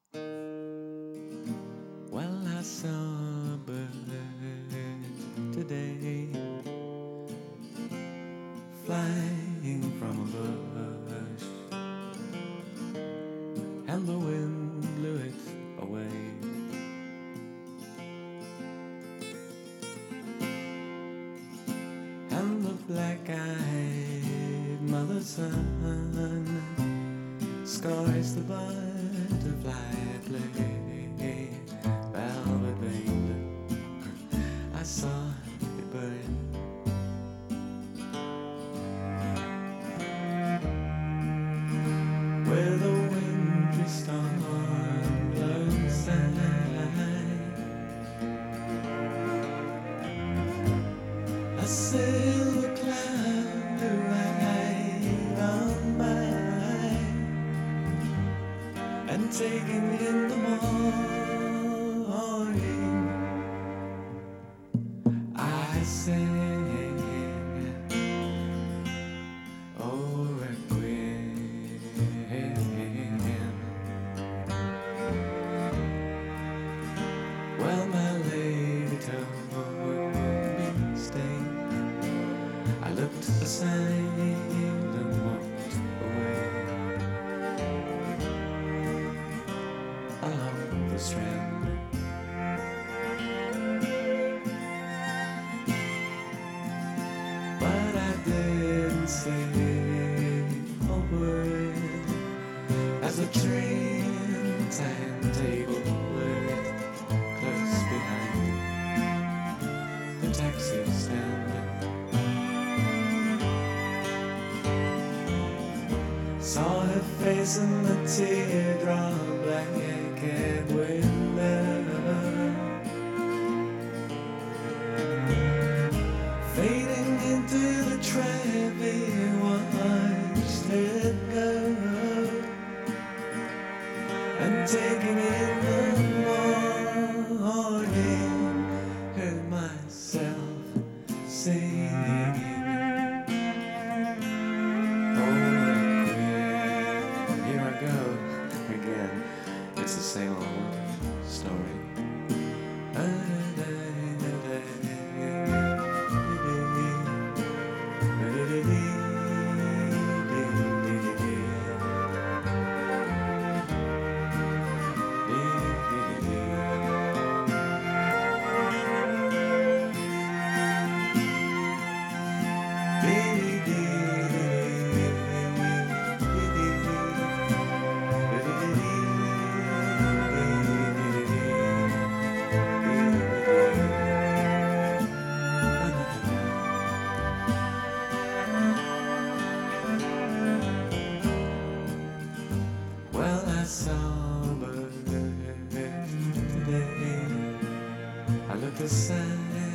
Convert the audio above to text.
Well, I saw a bird today flying from a bush, and the wind blew it away. And the black-eyed mother's son scores the butterfly play. Velvet winged, I saw it burn. Where the wintry storm blows high, a silver cloud ride on by, and taking in the morning, I sang, oh requiem. Well, my lady told me stay. I looked aside and walked away along the strand. But I didn't say a word as the train timetable blurred close behind the taxi stand. Saw her face in the teardrop blanket window, fading into the traffic, watched it go, and taking in the morning, heard myself singing, oh requiem. Here I go again, it's the same old story. Well, I saw a bird today. I looked aside